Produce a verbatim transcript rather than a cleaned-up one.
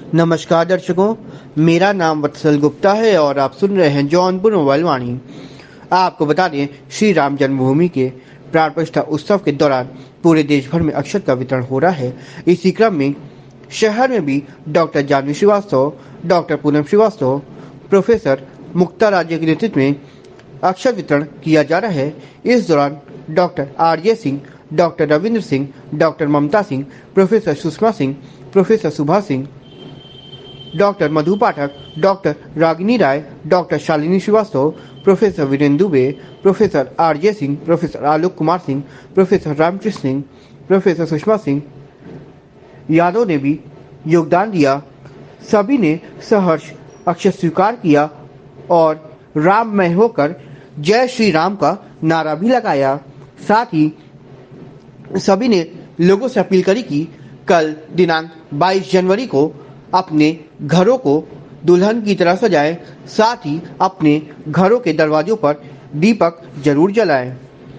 नमस्कार दर्शकों, मेरा नाम वत्सल गुप्ता है और आप सुन रहे हैं जौनपुर मोबाइल वाणी। आपको बता दें, श्री राम जन्मभूमि के प्राण प्रतिष्ठा उत्सव के दौरान पूरे देश भर में अक्षत का वितरण हो रहा है। इसी क्रम में शहर में भी doctor Janvi Srivastava, doctor Poonam Srivastava, professor Mukta राज्य के नेतृत्व में अक्षत वितरण किया जा रहा है। इस दौरान doctor R J Singh, doctor Ravindra Singh, doctor Mamta Singh, professor Sushma Singh, professor Subhash Singh, doctor Madhu Pathak, doctor Ragini Rai, doctor Shalini Srivastava, professor Virendra Dubey, professor R J Singh, professor Alok Kumar Singh, professor Ramkrishna Singh, professor Sushma Singh Yadav ने भी योगदान दिया। सभी ने सहर्ष अक्षत स्वीकार किया और राममय होकर जय श्री राम का नारा भी लगाया। साथ ही सभी ने लोगों से अपील करी कि कल दिनांक बाईस जनवरी को अपने घरों को दुल्हन की तरह सजाएं, साथ ही अपने घरों के दरवाजों पर दीपक जरूर जलाएं।